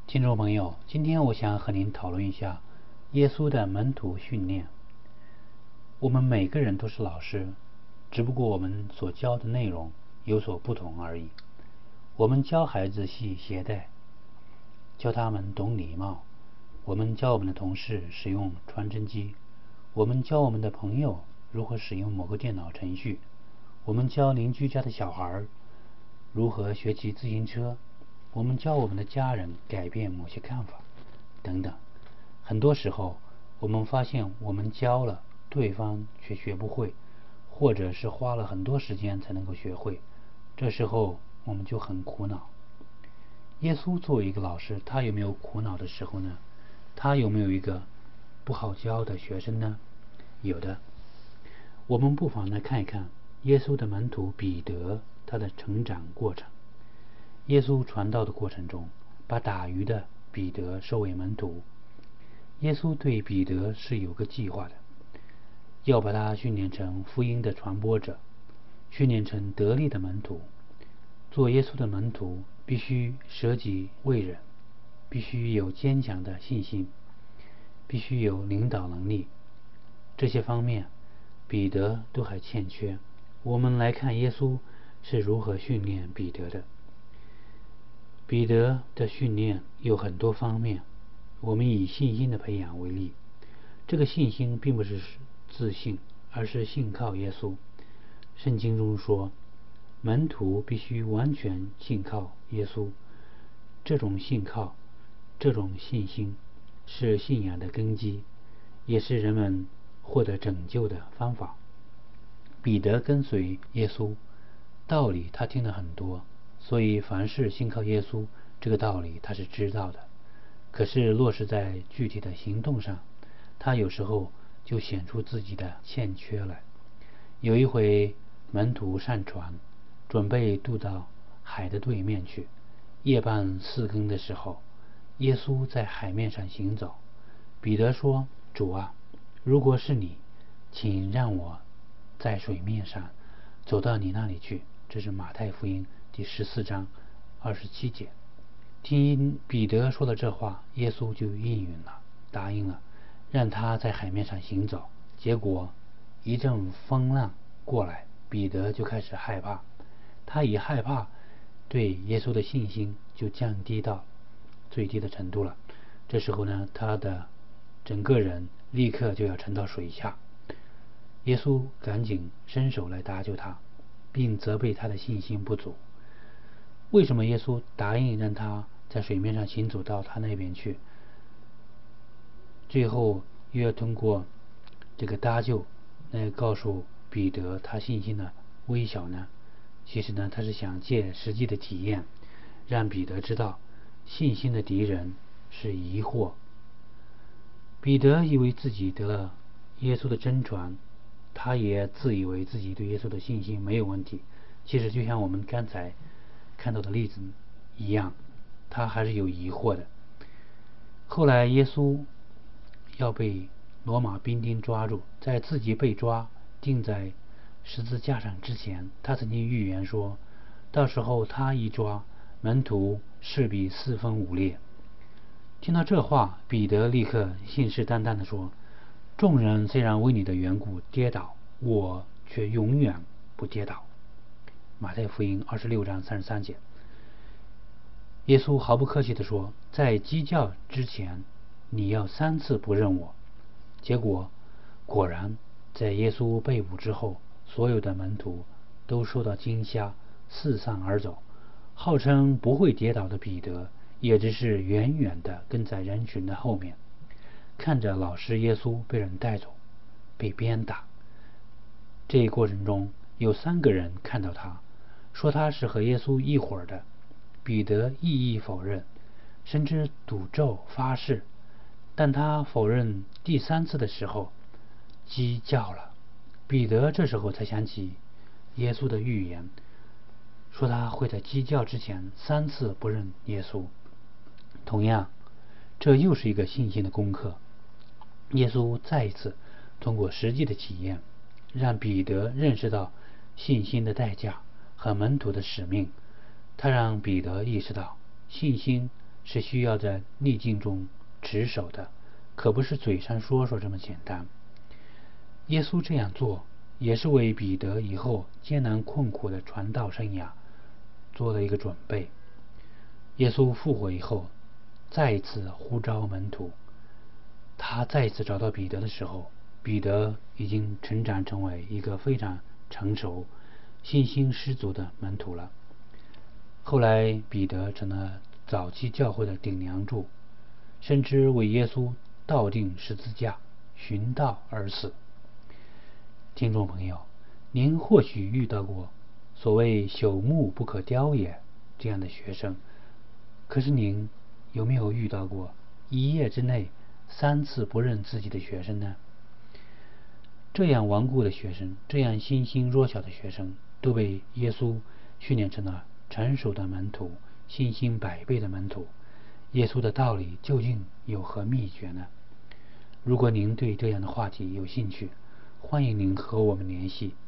听众朋友，今天我想和您讨论一下耶稣的门徒训练。我们每个人都是老师，只不过我们所教的内容有所不同而已。我们教孩子系鞋带，教他们懂礼貌；我们教我们的同事使用传真机；我们教我们的朋友如何使用某个电脑程序；我们教邻居家的小孩如何学骑自行车；我们教我们的家人改变某些看法，等等。很多时候，我们发现我们教了，对方却学不会，或者是花了很多时间才能够学会。这时候我们就很苦恼。耶稣作为一个老师，他有没有苦恼的时候呢？他有没有一个不好教的学生呢？有的。我们不妨来看一看耶稣的门徒彼得他的成长过程。耶稣传道的过程中，把打鱼的彼得收为门徒。耶稣对彼得是有个计划的，要把他训练成福音的传播者，训练成得力的门徒。做耶稣的门徒必须舍己为人，必须有坚强的信心，必须有领导能力。这些方面彼得都还欠缺。我们来看耶稣是如何训练彼得的。彼得的训练有很多方面，我们以信心的培养为例。这个信心并不是自信，而是信靠耶稣。圣经中说，门徒必须完全信靠耶稣。这种信靠，这种信心是信仰的根基，也是人们获得拯救的方法。彼得跟随耶稣，道理他听了很多，所以凡是信靠耶稣，这个道理他是知道的。可是落实在具体的行动上，他有时候就显出自己的欠缺来。有一回，门徒上船，准备渡到海的对面去。夜半4更的时候，耶稣在海面上行走。彼得说：“主啊，如果是你，请让我在水面上走到你那里去。”这是马太福音第14章27节。听彼得说了这话，耶稣就应允了，答应了，让他在海面上行走。结果一阵风浪过来，彼得就开始害怕。他一害怕，对耶稣的信心就降低到最低的程度了。这时候呢，他的整个人立刻就要沉到水下。耶稣赶紧伸手来搭救他，并责备他的信心不足。为什么耶稣答应让他在水面上行走到他那边去，最后又要通过这个搭救来告诉彼得他信心的微小呢？其实呢，他是想借实际的体验，让彼得知道信心的敌人是疑惑。彼得以为自己得了耶稣的真传，他也自以为自己对耶稣的信心没有问题。其实就像我们刚才看到的例子一样，他还是有疑惑的。后来耶稣要被罗马兵丁抓住，在自己被抓钉在十字架上之前，他曾经预言说，到时候他一抓，门徒势必4分5裂。听到这话，彼得立刻信誓旦旦地说，众人虽然为你的缘故跌倒，我却永远不跌倒。马太福音26章33节。耶稣毫不客气地说，在鸡叫之前，你要3次不认我。结果果然，在耶稣被捕之后，所有的门徒都受到惊吓，四散而走。号称不会跌倒的彼得，也只是远远地跟在人群的后面，看着老师耶稣被人带走，被鞭打。这一过程中，有3个人看到他，说他是和耶稣一伙的。彼得一一否认，甚至赌咒发誓。但他否认第3次的时候，鸡叫了。彼得这时候才想起耶稣的预言，说他会在鸡叫之前3次不认耶稣。同样，这又是一个信心的功课。耶稣再一次通过实际的体验，让彼得认识到信心的代价和门徒的使命。他让彼得意识到，信心是需要在逆境中持守的，可不是嘴上说说这么简单。耶稣这样做，也是为彼得以后艰难困苦的传道生涯做了一个准备。耶稣复活以后，再一次呼召门徒，他再一次找到彼得的时候，彼得已经成长成为一个非常成熟、信心十足的门徒了。后来彼得成了早期教会的顶梁柱，甚至为耶稣倒钉十字架，寻道而死。听众朋友，您或许遇到过所谓朽木不可雕也这样的学生，可是您有没有遇到过一夜之内3次不认自己的学生呢？这样顽固的学生，这样心性弱小的学生，都被耶稣训练成了成熟的门徒，信心100倍的门徒。耶稣的道理究竟有何秘诀呢？如果您对这样的话题有兴趣，欢迎您和我们联系。